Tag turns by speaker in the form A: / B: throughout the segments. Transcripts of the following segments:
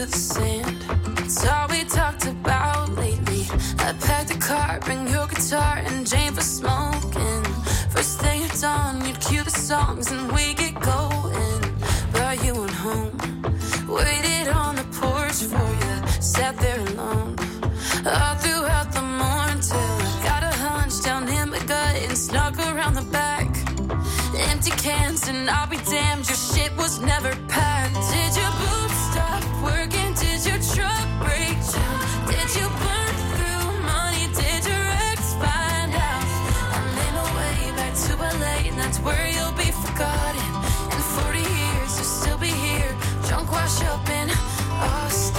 A: the sand. It's all we talked about lately. I packed the car, bring your guitar and Jane for smoking. First thing at dawn, you'd cue the songs and we get going. But you went home, waited on the porch for you, sat there alone all throughout the morning till I got a hunch down in my gut and snuck around the back. Empty cans and I'll be damned, your shit was never packed. Did your boots stop working? Did your truck break down? Did you burn through money? Did your ex find out? I made my way back to LA and that's where you'll be forgotten. In 40 years you'll still be here, drunk wash up in Austin.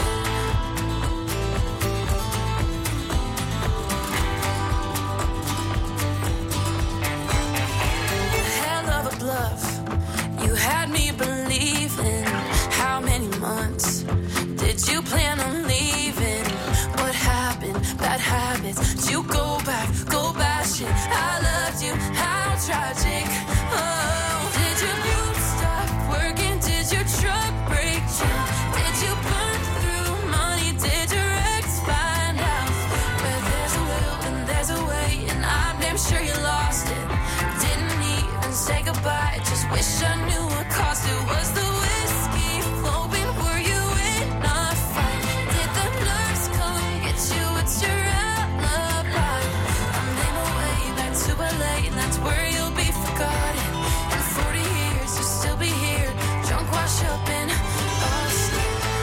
A: Bluff. You had me believing. How many months did you plan on leaving? What happened? Bad habits. Did you go back? Go bashing. I loved you. How tragic. Oh, did your boots stop working? Did your truck break down? Did you burn through money? Did your ex find out? Where there's a will and there's a way, and I'm damn sure you lost it. Say goodbye, just wish I knew what caused it. Was the whiskey flowing? Were you in a fight? Did the nurse come get you? It's your alibi. I made my way back to LA and that's where you'll be forgotten. In 40 years you'll still be here, drunk wash up in Austin.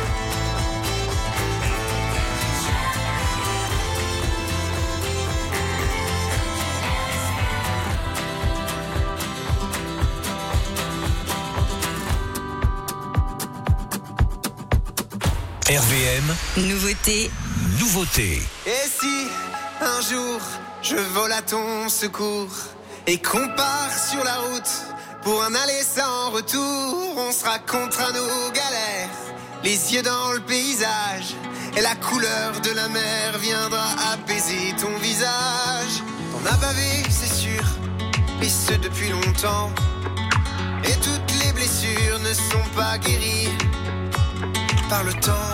B: RVM, nouveauté.
C: Et si un jour je vole à ton secours et qu'on part sur la route pour un aller sans retour, on sera contre à nos galères, les yeux dans le paysage, et la couleur de la mer viendra apaiser ton visage. T'en as bavé, c'est sûr, et ce depuis longtemps, et toutes les blessures ne sont pas guéries par le temps.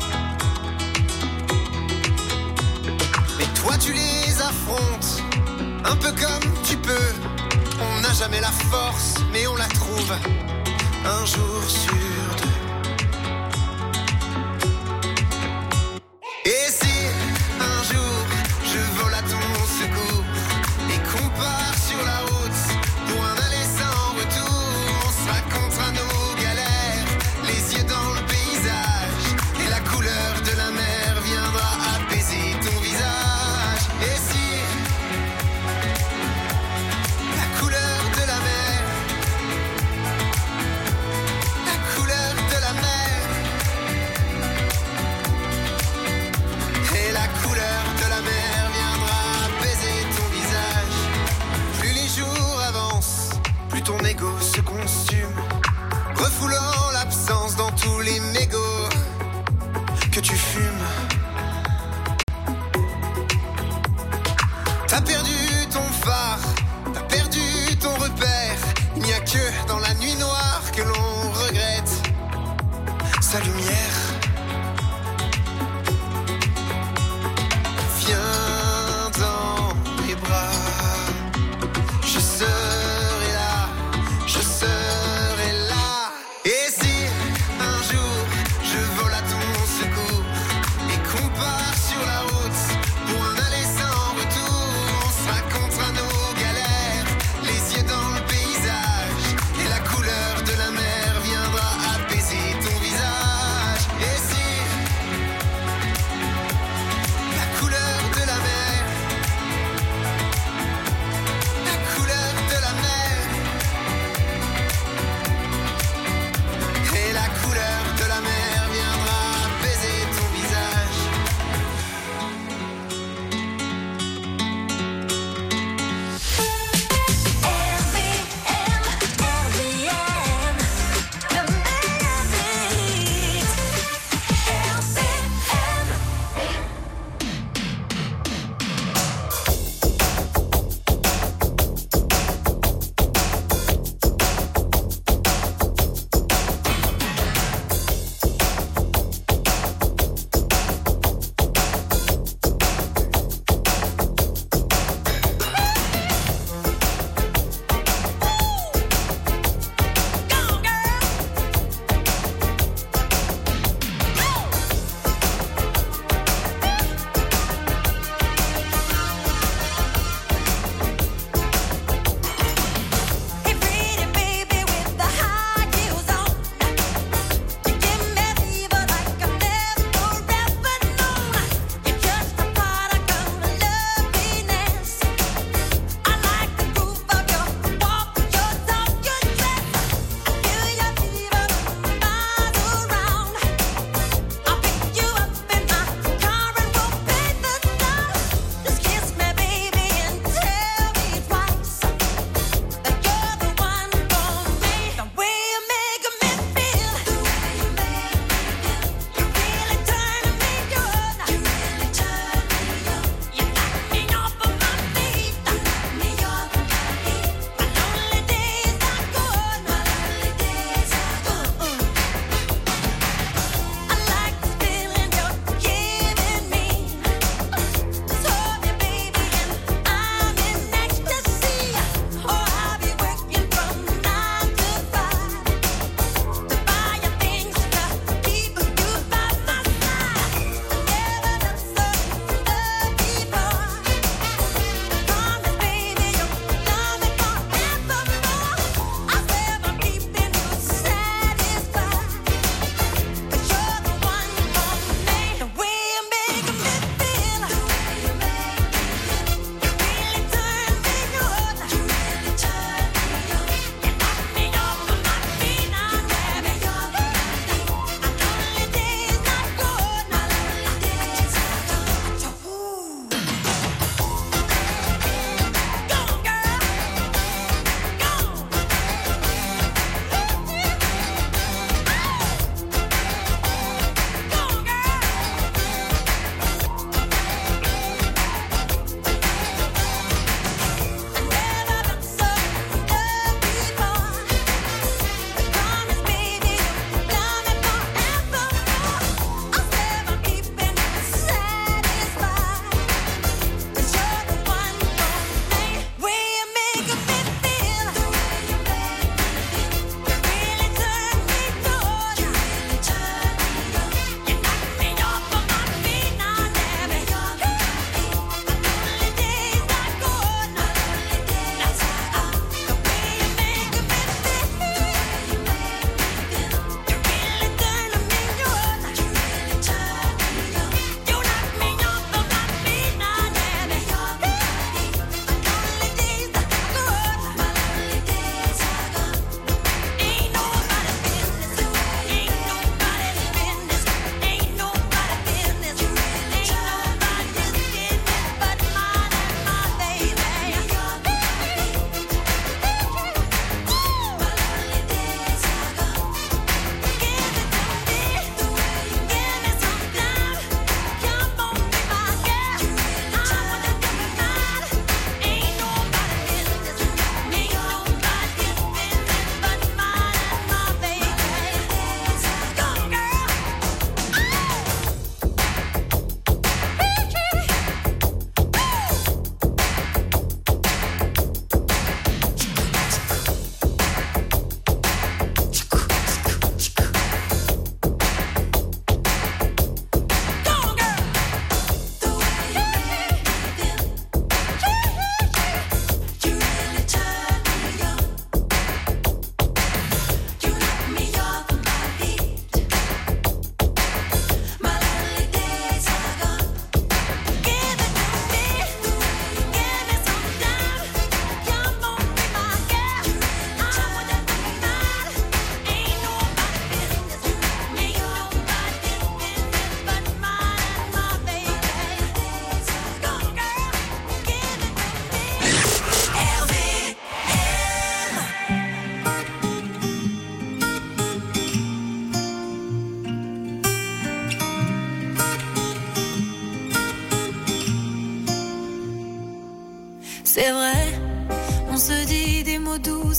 C: Mais toi tu les affrontes un peu comme tu peux. On n'a jamais la force, mais on la trouve un jour sur deux. Et si un jour je vole à ton secours et qu'on part sur la route pour un aller sans retour, on sera contre à nos galères, les yeux dans le paysage, et la couleur de la mer viendra apaiser ton visage. Et si la couleur de la mer, la couleur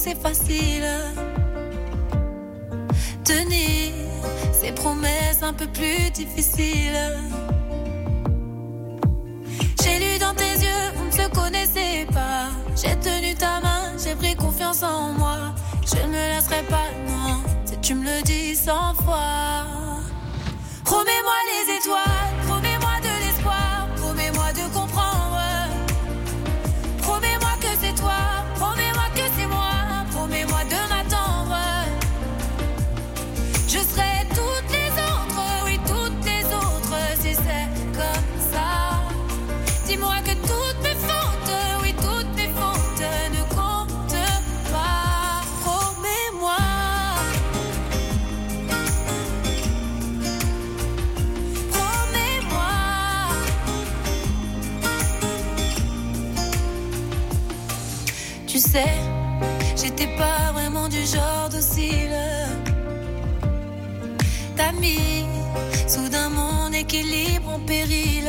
A: c'est facile. Tenir ses promesses un peu plus difficiles. J'ai lu dans tes yeux, on ne se connaissait pas. J'ai tenu ta main, j'ai pris confiance en moi. Je ne me laisserai pas, non, si tu me le dis 100 fois. Promets-moi les étoiles, promets-moi de l'espoir, promets-moi de comprendre. Promets-moi que c'est toi, promets-moi que c'est moi, promets-moi de m'attendre. Je serai toutes les autres, oui toutes les autres, si c'est comme ça. Dis-moi que toutes mes fautes, oui toutes mes fautes ne comptent pas. Promets-moi. Promets-moi. Tu sais, j'étais pas vraiment du genre docile. T'as mis soudain mon équilibre en péril.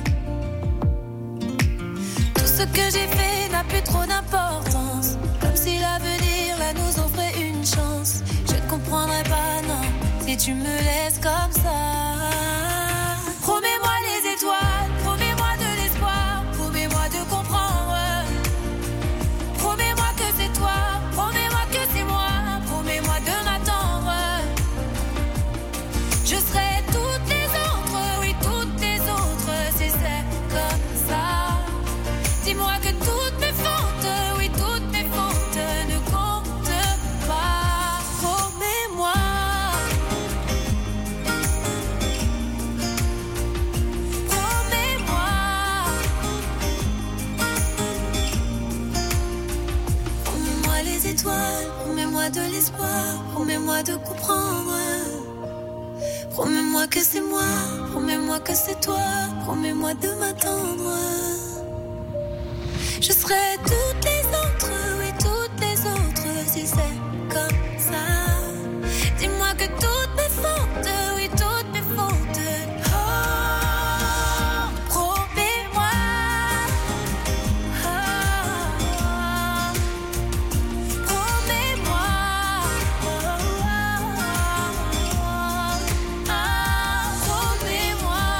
A: Tout ce que j'ai fait n'a plus trop d'importance. Comme si l'avenir là nous offrait une chance. Je ne comprendrais pas, non, si tu me laisses comme ça. Promets-moi les étoiles, promets-moi de l'espoir, promets-moi de comprendre. Promets-moi que c'est toi, promets-moi que c'est moi, promets-moi de m'attendre. Je serai toutes les autres, oui toutes les autres, si c'est comme ça. Dis-moi que toutes mes fautes, oui toutes mes fautes ne comptent pas. Promets-moi. Promets-moi. Promets-moi les étoiles, promets-moi de l'espoir, promets-moi de comprendre. Promets-moi que c'est moi, promets-moi que c'est toi, promets-moi de m'attendre. Je serai toutes les autres, oui toutes les autres, si c'est comme ça. Dis-moi que toutes mes fautes, oui toutes mes fautes. Oh, promets-moi. Oh, promets-moi.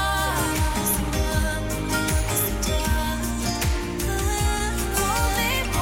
A: Promets-moi.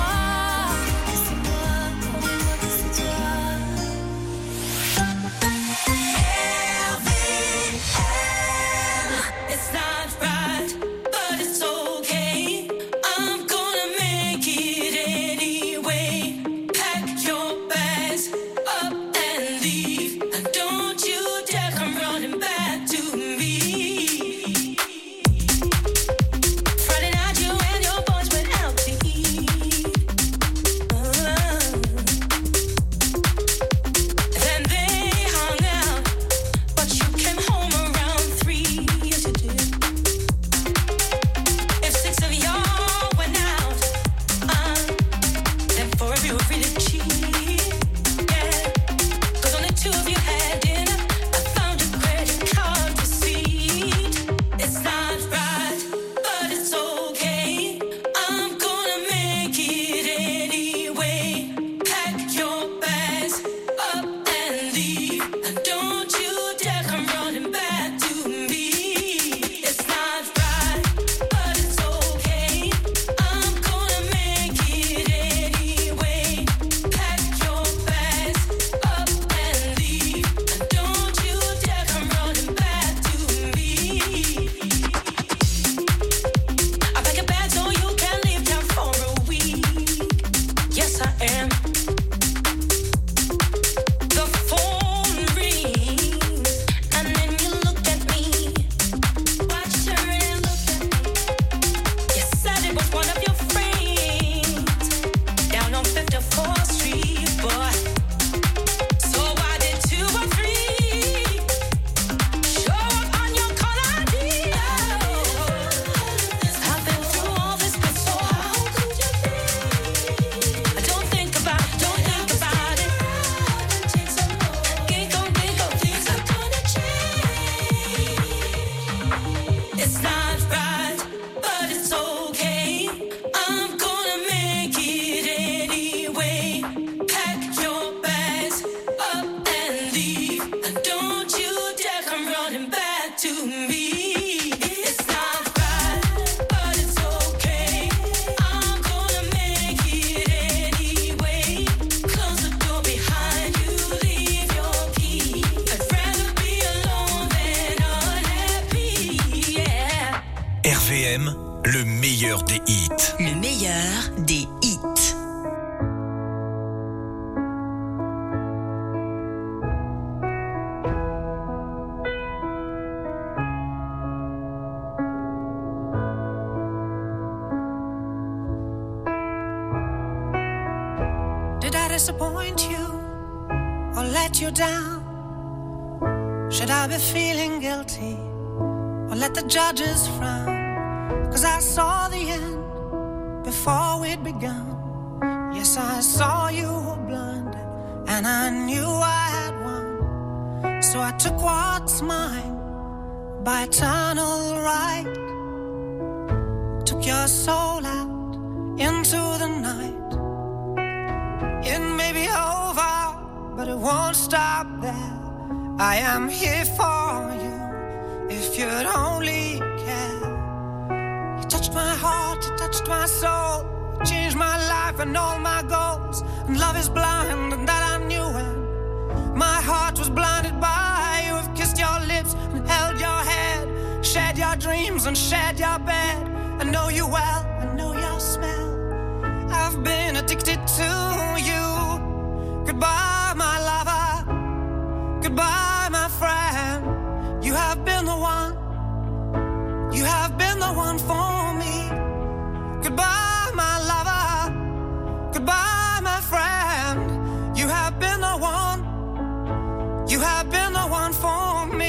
D: disappoint you or let you down? Should I be feeling guilty or let the judges frown? 'Cause I saw the end before we'd begun. Yes, I saw you were blinded and I knew I had won. So I took what's mine by eternal right. Took your soul out into the night. It may be over, but it won't stop there. I am here for you if you'd only care. You touched my heart, you touched my soul, you changed my life and all my goals. And love is blind, and that I knew when my heart was blinded by you. Have kissed your lips and held your head, shared your dreams and shared your bed. I know you well, I know your smell. I've been addicted to you. Goodbye, my lover. Goodbye, my friend. You have been the one. You have been the one for me. Goodbye, my lover. Goodbye, my friend. You have been the one. You have been the one for me.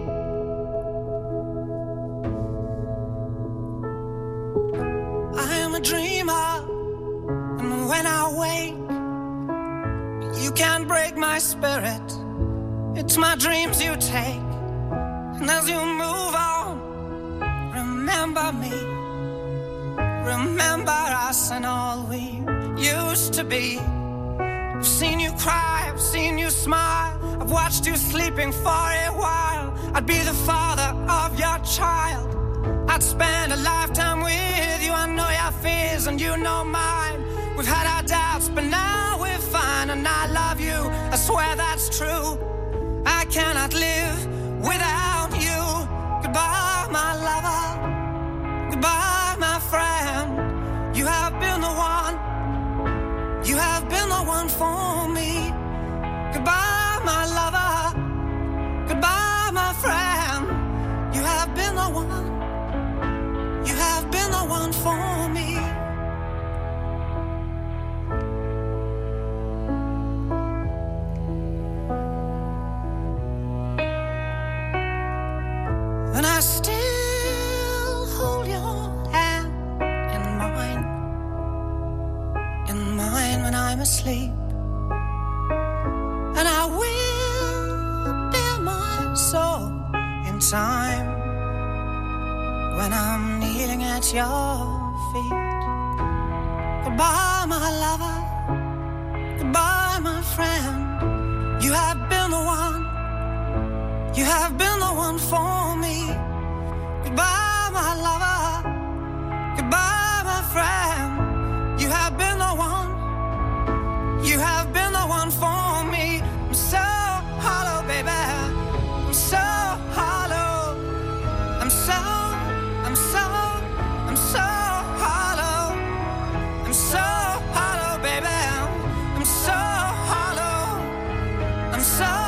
D: I am a dreamer, and when I wake, you can't break my spirit. It's my dreams you take, and as you move on, remember me. Remember us and all we used to be. I've seen you cry, I've seen you smile, I've watched you sleeping for a while. I'd be the father of your child. I'd spend a lifetime with you. I know your fears and you know mine. We've had our doubts, but now we're fine. And I love you, I swear that's true. I cannot live without you. Goodbye, my lover. Goodbye, my friend. You have been the one. You have been the one for me. Goodbye, my lover. Goodbye, my friend. You have been the one. You have been the one for me. And I still hold your hand in mine when I'm asleep. And I will bear my soul in time when I'm kneeling at your feet. Goodbye, my lover. Goodbye, my friend. You have been the one. You have been the one for me. Goodbye, my lover. Goodbye, my friend. You have been the one. You have been the one for me. I'm so hollow, baby. I'm so hollow. I'm so hollow. I'm so hollow, baby. I'm so hollow. I'm so hollow.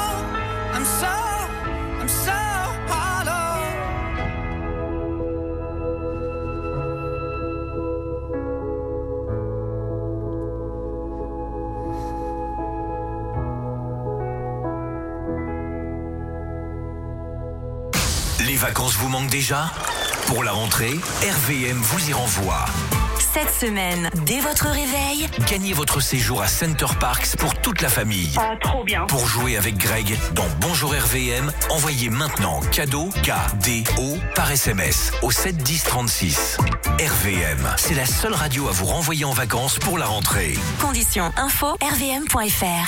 B: Les vacances vous manquent déjà ? Pour la rentrée, RVM vous y renvoie.
E: Cette semaine, dès votre réveil,
B: gagnez votre séjour à Center Parcs pour toute la famille.
F: Ah, trop bien.
B: Pour jouer avec Greg dans Bonjour RVM, envoyez maintenant cadeau KDO par SMS au 7 10 36. RVM, c'est la seule radio à vous renvoyer en vacances pour la rentrée.
E: Conditions info rvm.fr.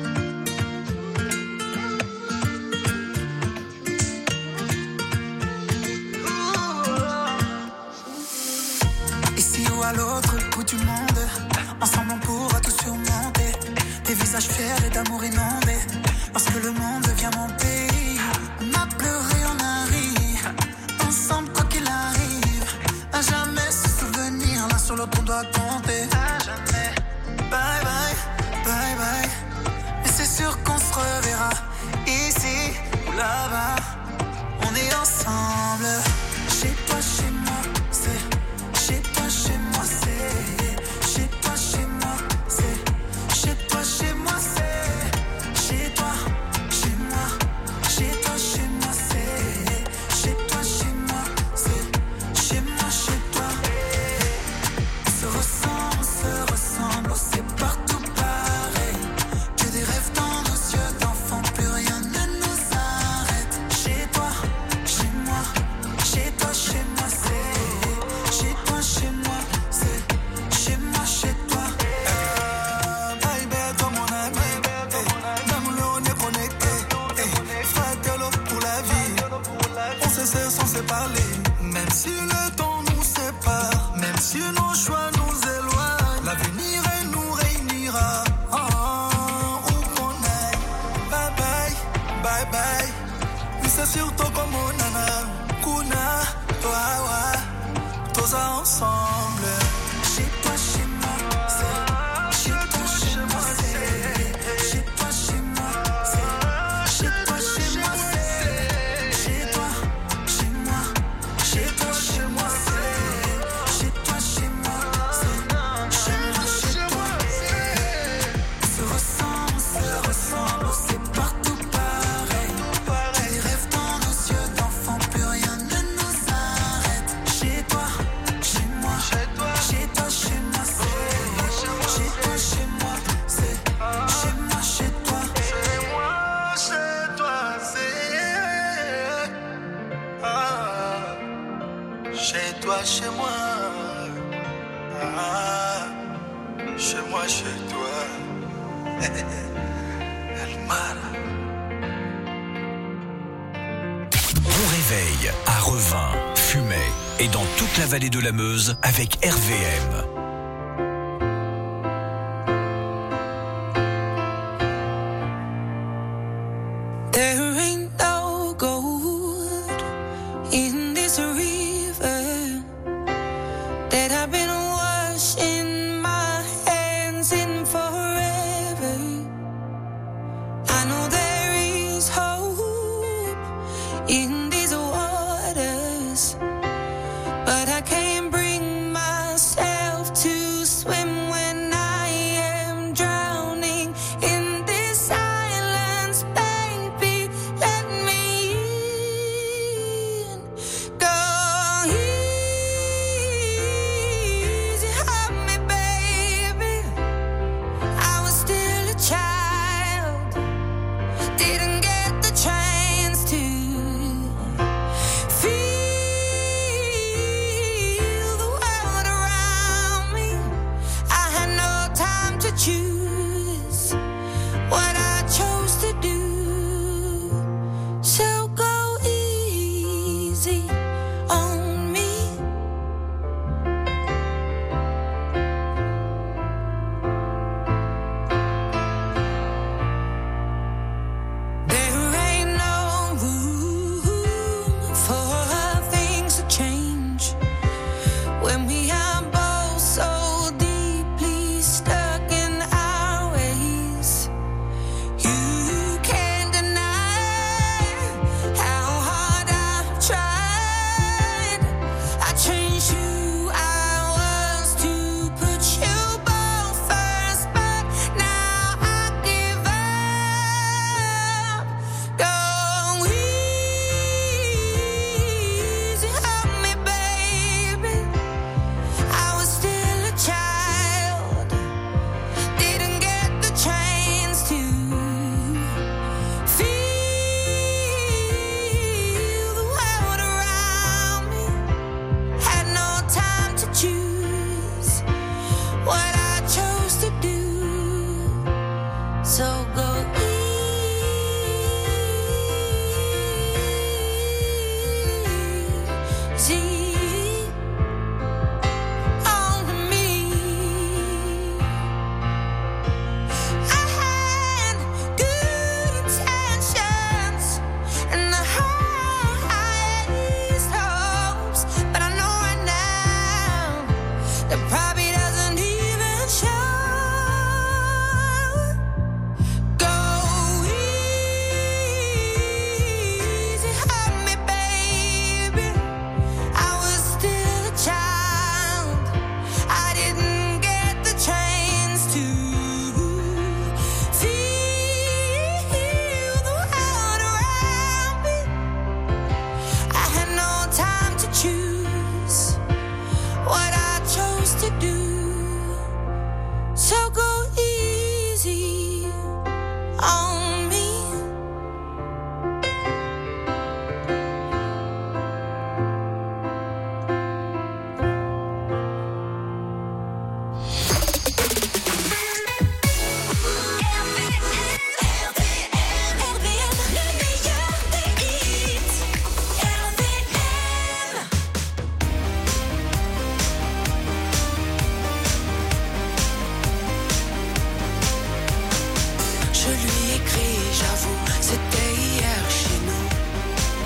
G: À l'autre bout du monde, ensemble on pourra tout surmonter. Des visages fiers et d'amour inondés, parce que le monde devient mon pays. On a pleuré, on a ri, ensemble quoi qu'il arrive. À jamais se souvenir, l'un sur l'autre on doit compter. À jamais, bye bye, bye bye. Et c'est sûr qu'on se reverra, ici ou là-bas. On est ensemble, chez toi, chez moi, c'est chez toi, chez moi, c'est chez toi, chez moi, c'est chez toi, chez surtout como nana, kuna, wawa, tous ensemble. Chez toi, chez moi, c'est. Chez toi, chez moi, c'est. Chez toi, chez moi, c'est. Chez toi, chez moi, c'est. Chez toi, chez moi, chez toi, chez moi, c'est. Chez toi, chez moi, c'est. Chez moi, chez toi, c'est. Se ressemble, c'est partout pareil. Les rêves dans nos yeux d'enfants, plus rien ne nous arrête. Chez toi, chez moi, chez toi, chez moi, c'est. Chez toi, chez moi, c'est. Chez moi, chez toi. Chez moi, chez toi, c'est. Ah. Chez toi, chez moi. Ah. Chez moi, chez toi. Almara.
B: Bon réveil à Revin, Fumay et dans toute la vallée de la Meuse avec RVM.
A: There ain't no gold in this river that I've been washing my hands in forever. I know there is hope in these waters, but I can't bring myself to swim when I am drowning in this silence. Baby, let me in. Go easy on me, baby. I was still a child, didn't get the chance to feel the world around me. I had no time to choose what I chose to do. So go easy on me. There ain't no room for things to change when we are both so deeply stuck in our ways. You can't deny how hard I've tried. I changed who I was to put you both first, but now I give up. Go easy on me, baby. I was still a child, didn't get the chance to feel the world around me. Had no time to choose what I chose to do. So go easy on me. I had good intentions and the highest hopes, but I know right now that probably doesn't even show. Go easy on me, baby. I was still a child, I didn't get the chance to feel the world around me. I had no time to choose what I chose to do. So go easy on me. Je lui écris, j'avoue, c'était hier chez nous.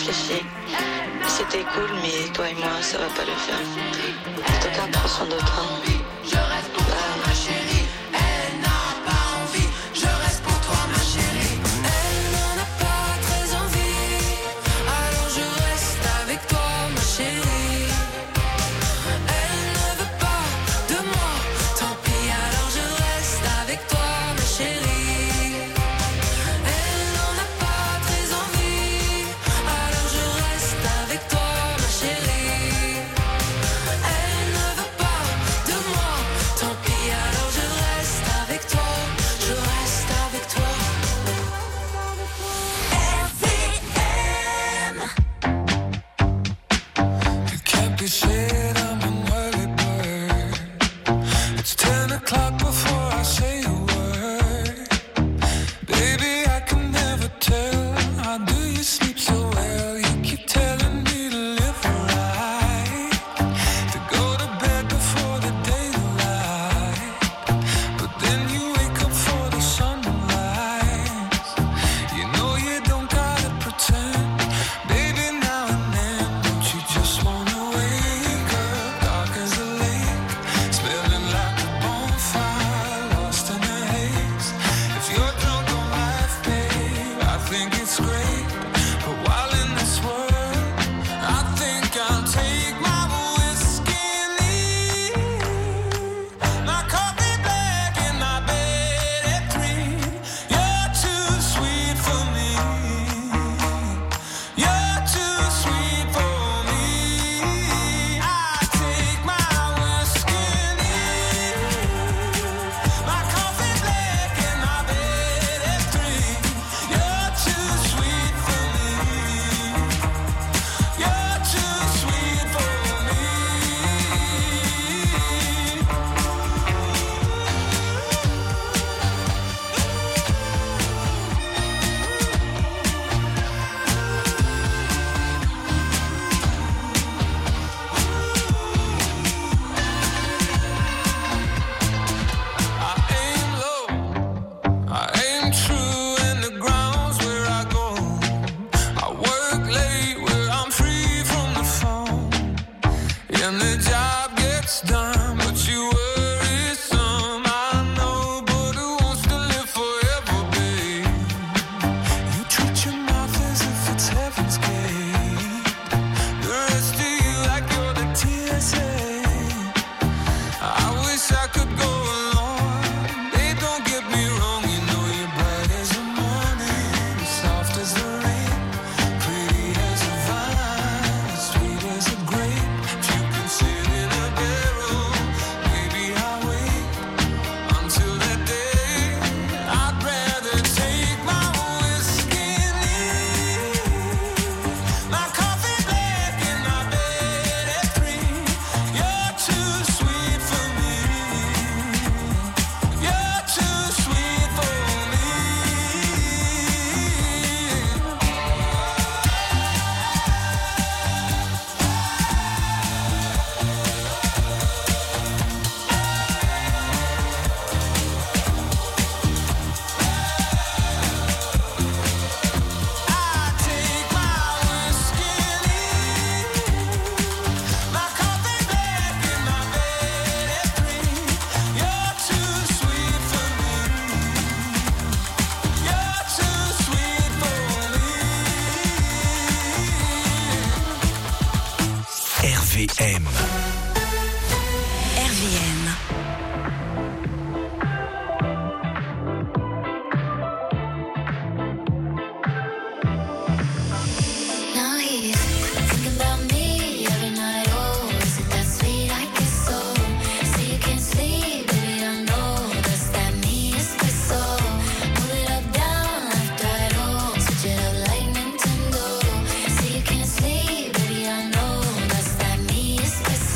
F: réfléchi. C'était cool, mais toi et moi, ça va pas le faire. En tout cas, prends soin de toi.
A: Je reste pour toi, ma chérie. Elle n'a pas envie. Je reste pour toi, ma chérie. Elle n'en a pas très envie. Alors je reste avec toi, ma chérie. Elle ne veut pas de moi. Tant pis, alors je reste avec toi, ma chérie. Elle n'en a pas très envie. Alors je reste avec toi, ma chérie. Elle ne veut pas de moi. Tant pis, alors je reste avec toi. Je reste avec toi. RVM.
H: You can't be shit, I'm an early bird. It's 10 o'clock before I say a word. Baby, I can never tell. How do you sleep so well? You keep telling me to live right, to go to bed before the daylight. But then you wake up for the sunrise. You know you don't gotta pretend. Baby, now and then, don't you just wanna wake up dark as a lake, smelling like a bonfire, lost in a haze. If you're drunk on life, babe, I think it's great. But while in this world, I think I'll take my whiskey and leave. My coffee black in my bed at 3. You're too sweet for me. You're too sweet for me. I take my whiskey and leave. My coffee black in my bed at 3. You're too sweet for me. You're too sweet for me. I aim low, I aim true, and the ground's where I go. I work late where I'm free from the phone, and the job gets done, but you worry some. I know, but who wants to live forever, babe? You treat your mouth as if it's heaven's gate. The rest of you like you're the TSA. I wish I could go along. Hey, don't get me wrong, you know you're bright as the morning, soft as the rain, pretty as a vine, sweet as a grape. If you can sit in a barrel, maybe I'll wait until that day. I'd rather take my whiskey and leave. My coffee black in my bed at 3. You're too sweet for me. You're too sweet for me. I take my whiskey and leave. My coffee black in my bed at 3. You're too sweet for me. You're too sweet for me.
B: RVM.
E: RVM.
A: Now he's thinking about me every night. Oh, is it that sweet? I guess so. Say you can't sleep, baby, I know that's that me espresso. Move it up, down, left, right, oh, switch it up like Nintendo. Say you can't sleep, baby, I know that's that me espresso.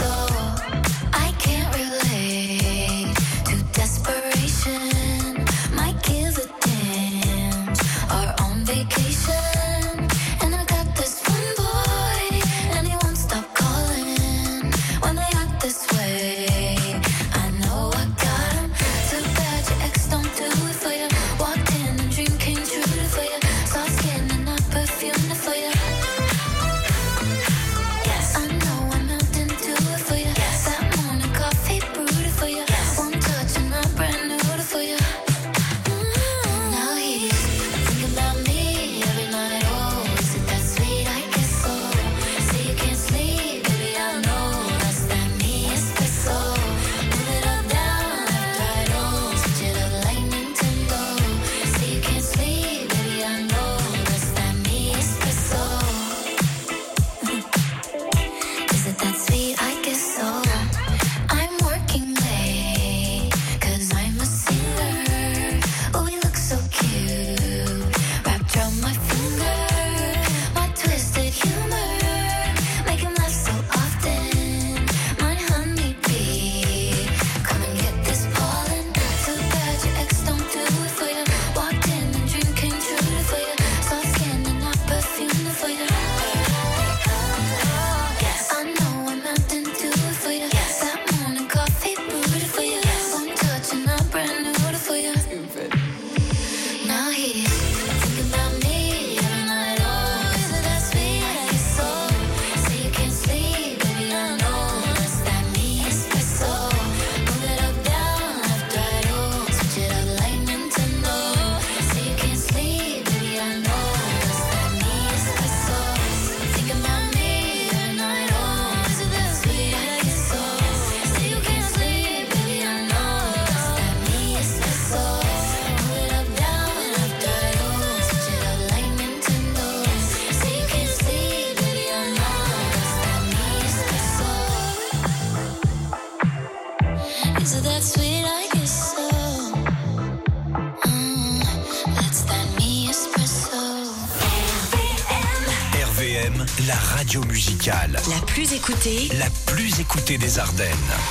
B: la radio musicale.
E: La plus écoutée.
B: La plus écoutée des Ardennes.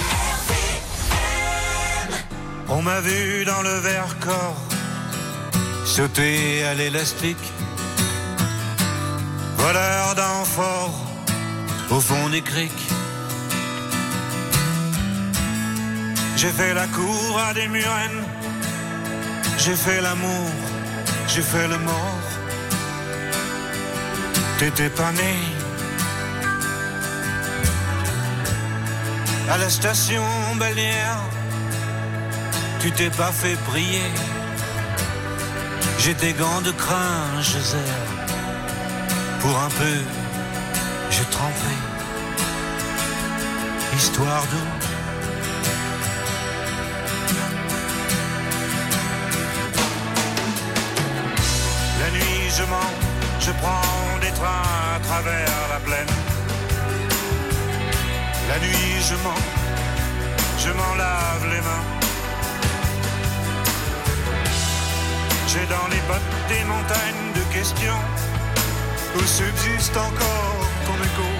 I: On m'a vu dans le Vercors sauter à l'élastique, voleur d'amphores au fond des criques. J'ai fait la cour à des murennes, j'ai fait l'amour, j'ai fait le mort. T'étais pas né. À la station balnéaire, tu t'es pas fait prier. J'ai des gants de crin, je serre. Pour un peu, j'ai trempé. Histoire d'eau. La nuit, je mens, je prends des trains à travers la plaine. La nuit, je m'en lave les mains. J'ai dans les bottes des montagnes de questions où subsiste encore ton écho.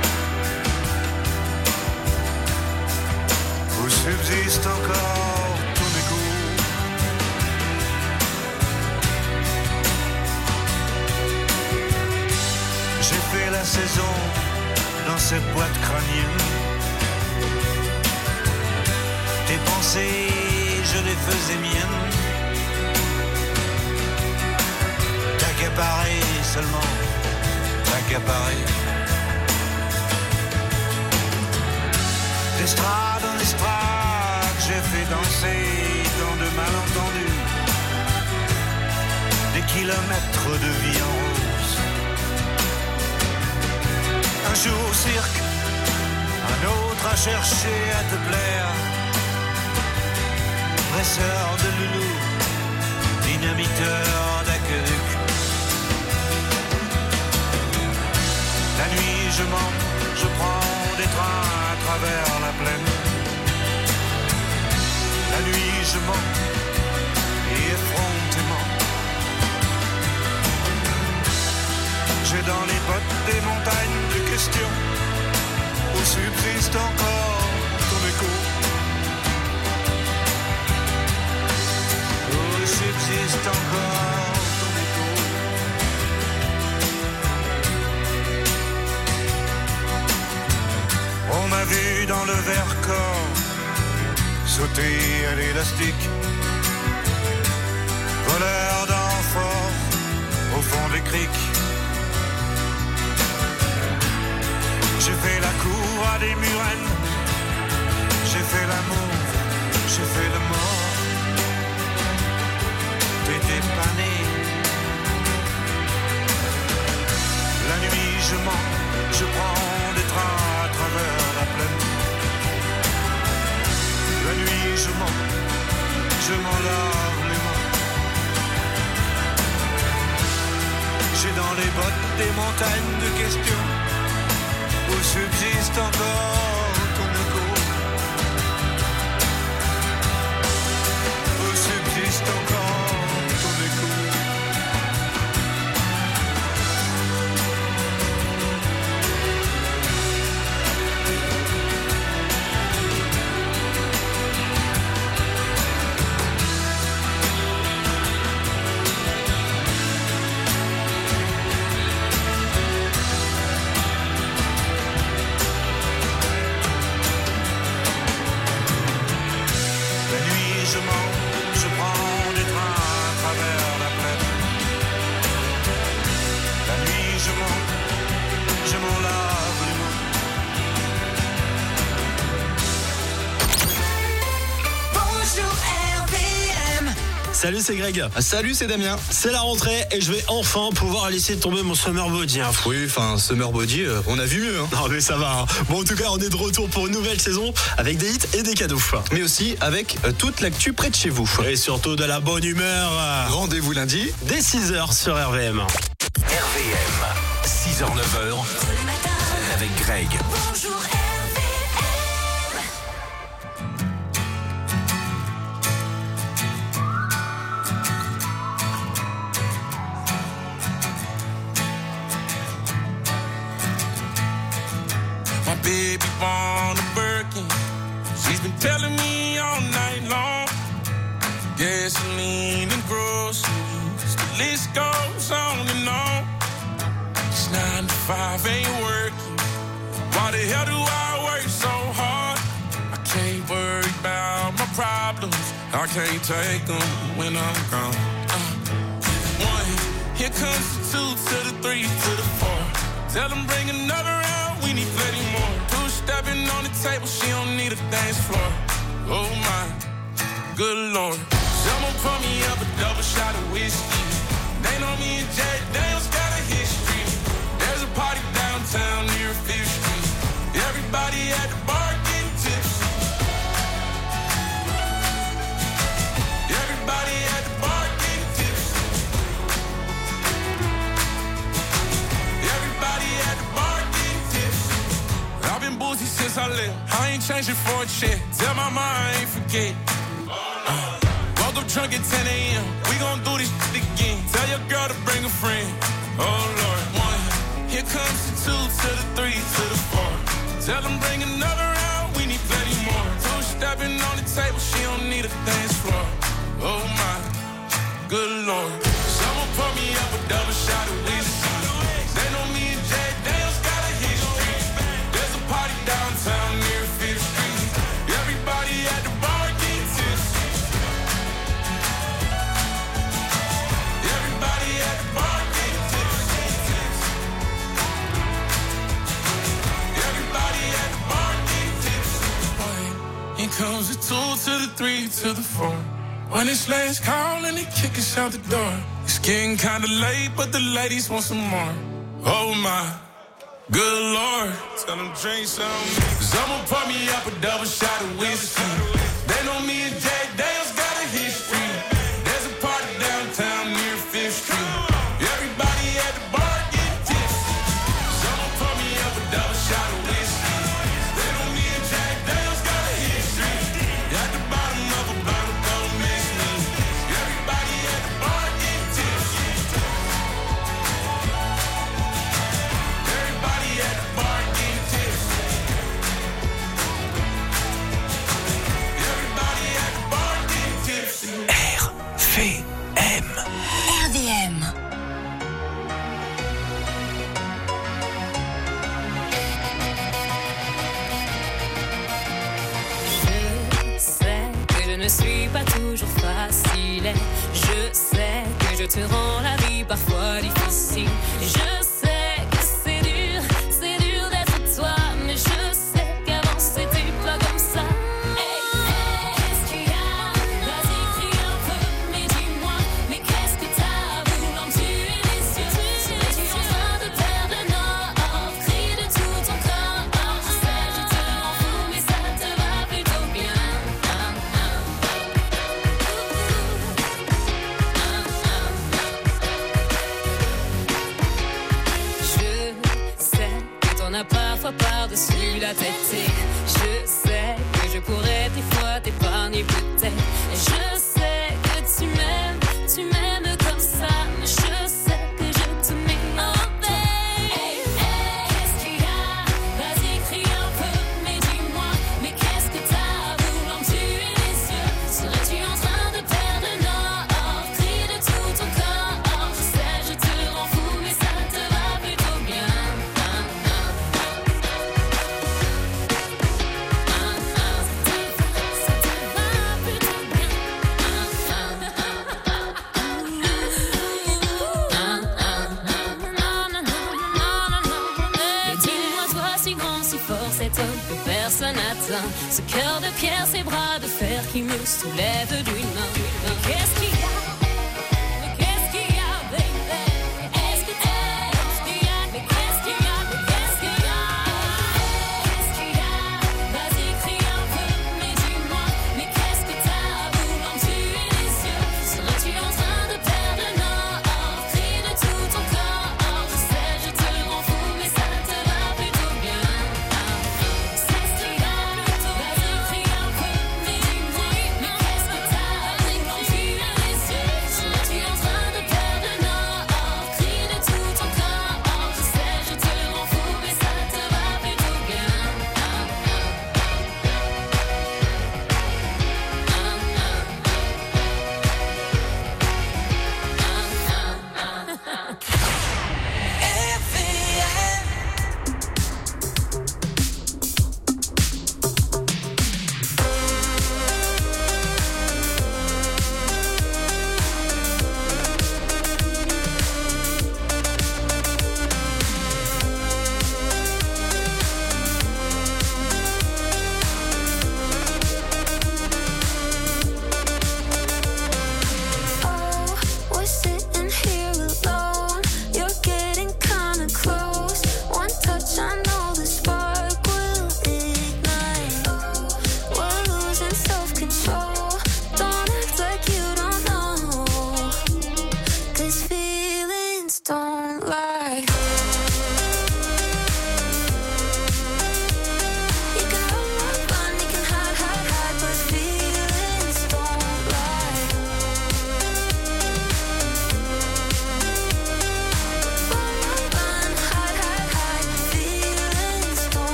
I: Où subsiste encore ton écho. J'ai fait la saison dans cette boîte crânienne. Tes pensées, je les faisais miennes. T'accaparer seulement, t'accaparer. D'estrade en estrade, j'ai fait danser dans de malentendus des kilomètres de vie en rose. Un jour au cirque, un autre à chercher à te plaire. Presseur de loulou, dynamiteur d'aqueduc. La nuit je mens, je prends des trains à travers la plaine. La nuit je mens et effrontément. J'ai dans les bottes des montagnes de questions où subsiste encore ton écho. Où subsiste encore ton écho. On m'a vu dans le Vercors sauter à l'élastique, voleur d'amphores au fond des criques. J'ai fait la cour à des murennes, j'ai fait l'amour, j'ai fait le mort. T'étais pas né. La nuit je mens, je prends des trains à travers la plaine. La nuit je mens, je m'en lave les mains. J'ai dans les bottes des montagnes de questions où subsiste encore ton écho. Où subsiste encore ton écho.
J: Salut, c'est Greg.
K: Salut, c'est Damien.
J: C'est la rentrée et je vais enfin pouvoir laisser tomber mon summer body.
K: Oui, enfin, summer body, on a vu mieux. Hein.
J: Non mais ça va. Hein. Bon, en tout cas, on est de retour pour une nouvelle saison avec des hits et des cadeaux.
K: Mais aussi avec toute l'actu près de chez vous.
J: Et surtout de la bonne humeur.
K: Rendez-vous lundi
J: dès 6h sur RVM.
B: RVM, 6h-9h avec Greg.
A: Bonjour
H: gasoline and groceries. The list goes on and on. This 9 to 5 ain't working. Why the hell do I work so hard? I can't worry about my problems. I can't take them when I'm gone. 1, here comes the 2 to the 3 to the 4. Tell them bring another round, we need plenty more. 2 stepping on the table, she don't need a dance floor. Oh my, good Lord. Someone pour me up a double shot of whiskey. They know me and Jack Daniels got a history. There's a party downtown near 5th Street. Everybody at the bar getting tipsy. Everybody at the bar getting tipsy. Everybody at the bar getting tipsy. I've been boozy since I left. I ain't changing for a check. Tell my mom I ain't forget. Woke up drunk at 10 a.m. We gon' do this shit again. Tell your girl to bring a friend. Oh Lord. 1, here comes the 2 to the 3 to the 4. Tell them bring another round, we need plenty more. 2 stepping on the table, she don't need a dance floor. Oh my, good Lord. Someone pour me up a double shot of whiskey. They know me and Jack Daniels got a history. There's a party downtown near 5th Street. Everybody at the bar getting tipsy. Everybody at the bar getting tipsy. Everybody at the bar getting tipsy. Here comes the 2 to the 3 to the 4. When it's last call and they kick us out the door. It's getting kinda late, but the ladies want some more. Oh my, good Lord. Tell them drink some. Someone pour me up a double shot of whiskey. They know me and Jack Daniels got a history. There's a party downtown near 5th Street. Everybody at the bar getting tipsy. Someone pour me up a double shot of whiskey. They know me and Jack Daniels got a history. At the bottom of a bottle, don't miss me. Everybody at the bar getting tipsy. Everybody at the bar getting tipsy. Everybody at the bar getting tipsy.
B: RVM.
E: RVM.
A: Je sais que je ne suis pas toujours facile. Je sais que je te rends la vie parfois difficile. Je sais que c'est dur d'être toi. Mais je sais qu'avant c'était pas comme ça. Qu'est-ce qu'il y a? Vas-y, crie un peu, mais dis-moi. Mais qu'est-ce que t'as voulu en tuer les yeux? Serais-tu en train de perdre le nord? Crie de tout ton corps. Je sais, je te rends fou, mais ça te va plutôt bien. Je sais que t'en as parfois par-dessus la tête. Et je sais que je pourrais des fois t'épargner peut-être. Et je sais que tu m'aimes comme ça. Mais je sais que je te mets en paix. Qu'est-ce qu'il y a? Vas-y, crie un peu, mais dis-moi. Mais qu'est-ce que t'as voulu en tuer les yeux? Serais-tu en train de perdre le nord? Crie de tout ton corps. Je sais, je te rends fou, mais ça te va plutôt bien. Ça te va plutôt bien. Mais dis-moi, toi, si grand, si fort, cet homme que personne n'atteint. Ce cœur de pierre, ces bras de fer qui me soulèvent d'une main. Qu'est-ce qu'il y a? Qu'est-ce qu'il y a, baby? Est-ce qu'il y a? Mais qu'est-ce qu'il y a? Mais qu'est-ce qu'il y a? Qu'est-ce qu'il y a? Vas-y, crie un peu, mais dis-moi. Mais qu'est-ce que t'as voulu en tuer les yeux? Serais-tu en train de perdre le nord? Crie de tout ton corps. Je sais, je te rends fou, mais ça te va plutôt bien. C'est ce qu'il y a plutôt. Vas-y, crie un peu, mais dis-moi. Mais qu'est-ce que t'as voulu en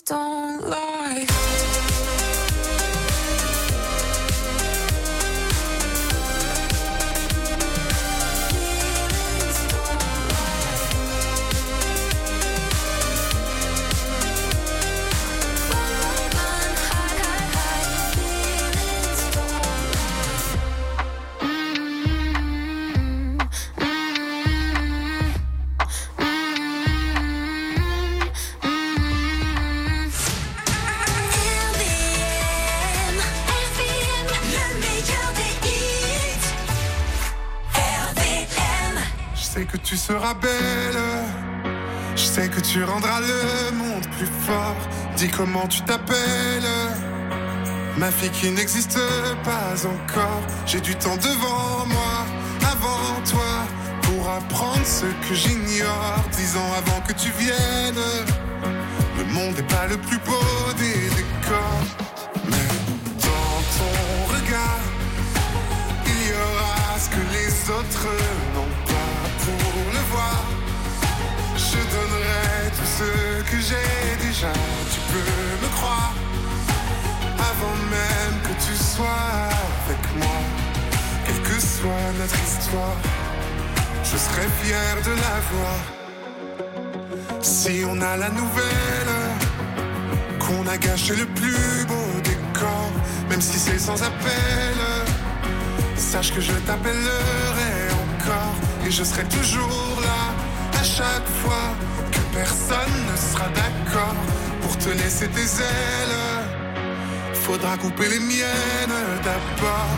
A: don't lie.
L: Que tu seras belle, je sais que tu rendras le monde plus fort. Dis comment tu t'appelles, ma fille qui n'existe pas encore. J'ai du temps devant moi, avant toi, pour apprendre ce que j'ignore. 10 ans avant que tu viennes, le monde n'est pas le plus beau des décors. Mais dans ton regard, il y aura ce que les autres n'ont pas. Pour le voir, je donnerai tout ce que j'ai déjà. Tu peux me croire, avant même que tu sois avec moi. Quelle que soit notre histoire, je serai fier de la voir. Si on a la nouvelle qu'on a gâché le plus beau décor, même si c'est sans appel, sache que je t'appellerai encore. Et je serai toujours là, à chaque fois que personne ne sera d'accord pour te laisser tes ailes. Faudra couper les miennes d'abord.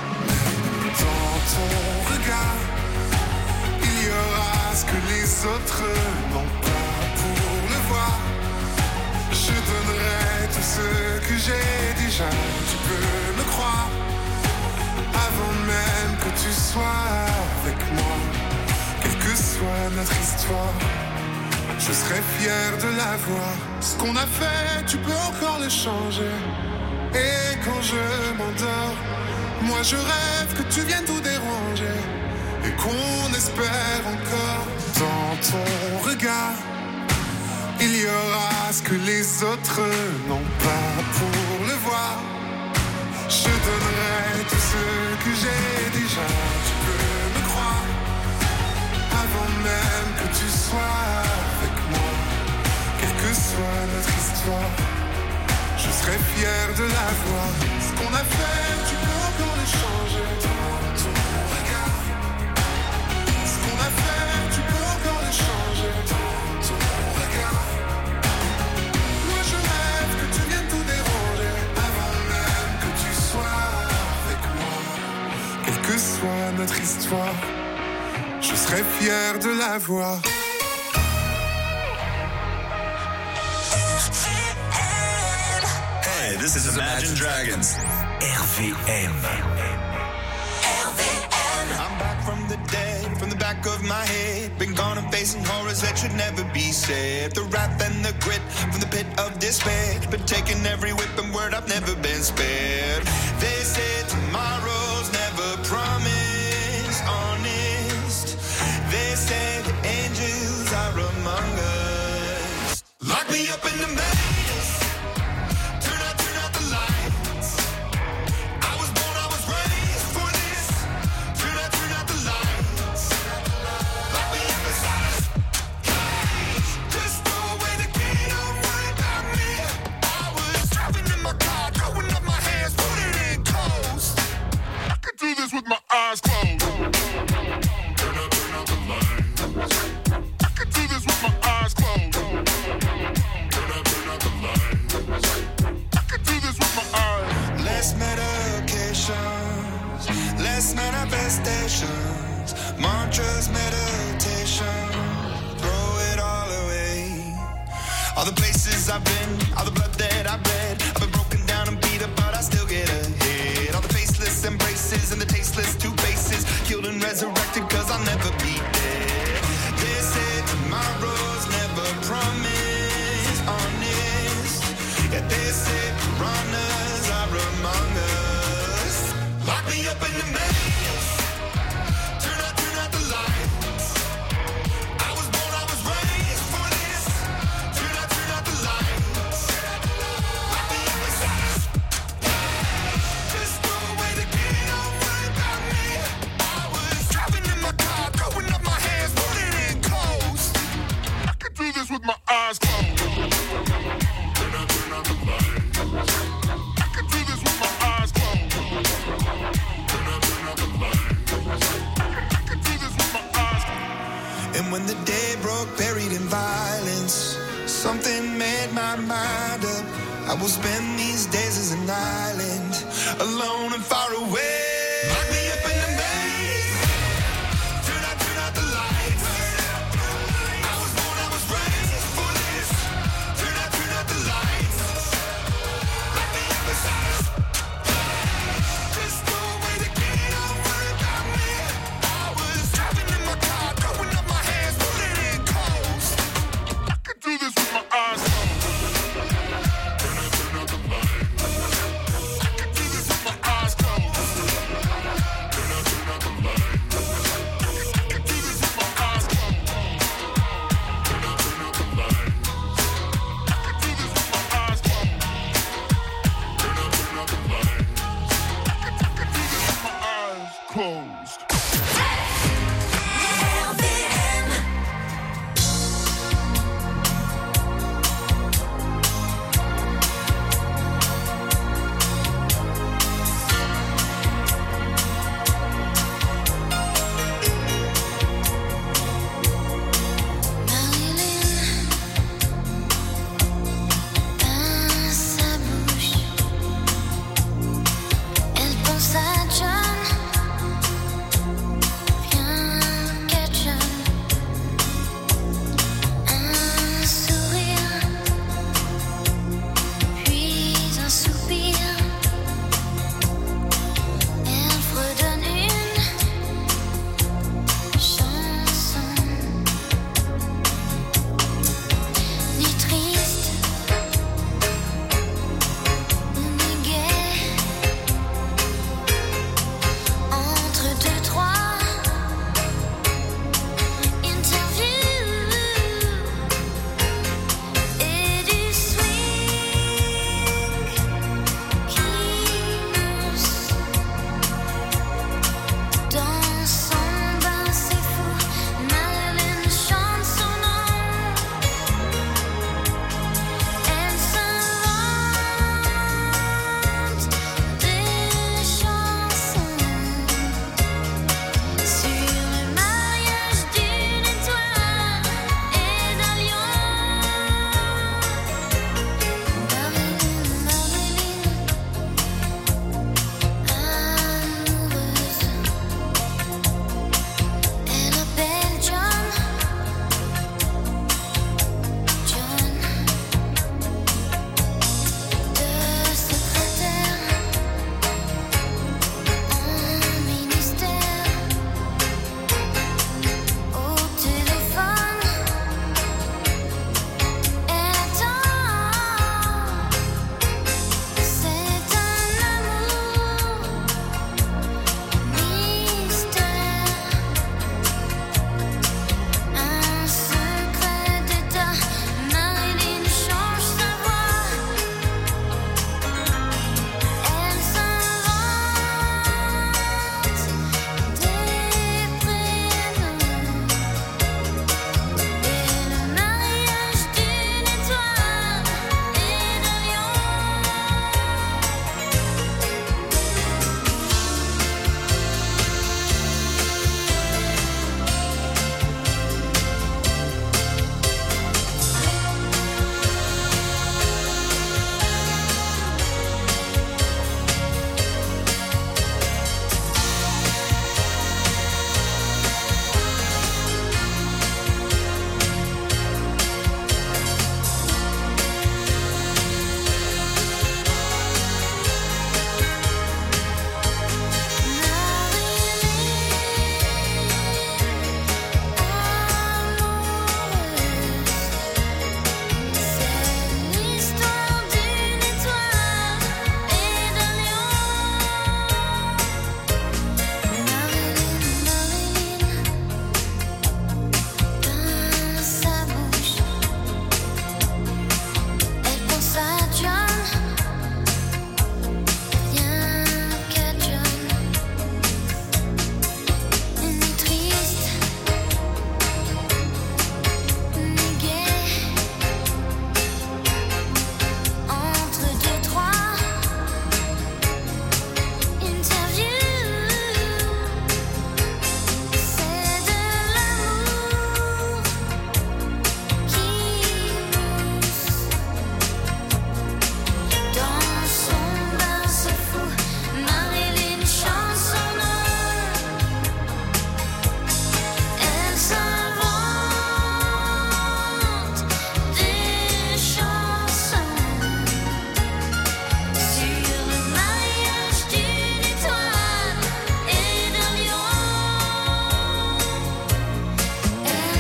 L: Dans ton regard, il y aura ce que les autres n'ont pas. Pour le voir, je donnerai tout ce que j'ai déjà. Tu peux me croire, avant même que tu sois avec moi. Quelle que soit notre histoire, je serai fier de la voir. Ce qu'on a fait, tu peux encore le changer. Et quand je m'endors, moi je rêve que tu viennes tout déranger. Et qu'on espère encore. Dans ton regard, il y aura ce que les autres n'ont pas. Pour le voir, je donnerai tout ce que j'ai déjà. Tu peux me croire, avant même que tu sois avec moi. Quelle que soit notre histoire, je serai fier de la voir. Ce qu'on a fait, tu peux encore le changer. Dans ton regard, ce qu'on a fait, tu peux encore le changer. Dans ton regard, moi je rêve que tu viennes tout déranger. Avant même que tu sois avec moi. Quelle que soit notre histoire, je serai fier de la voir.
B: Hey, this is Imagine Dragons. RVM.
M: I'm back from the dead, from the back of my head. Been gone and facing horrors that should never be said. The wrath and the grit from the pit of despair. Been taking every whip and word, I've never been spared. They said tomorrow's never promised, honest. They say the angels are among us. Lock me up in the maze. Turn out the lights. I was born, I was raised for this. Turn out the lights. Lock me up inside a cage. Just throw away the key, don't worry about me. I was driving in my car, throwing up my hands, put it in coast. I could do this with my eyes closed. Turn out the lights. I could do this with my eyes closed. Turn out the lights. I could do this with my eyes. Less medications, less manifestations, mantras, meditation. Throw it all away. All the places I've been, all the blood that I've bled. I've been broken down and beat up, but I still get ahead. All the faceless embraces and the tasteless two faces, killed and resurrected, cause I'll never be dead. They said tomorrow's never promised, honest. Yeah, they said piranhas are among us. Lock me up in the maze. Turn out the lights. I was born, I was raised for this. Turn out the lights. And when the day broke, buried in violence, something made my mind up. I will spend these days as an island, alone and far away. Lock me up in the maze. Turn out the lights. I was born, I was raised for this. Turn out the lights. Lock me up inside. Just go away to get it, don't worry about me. I was driving in my car, throwing up my hands, pulling in cold. I could do this with my eyes closed. Turn out the lights. I could do this with my eyes closed.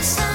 A: inside.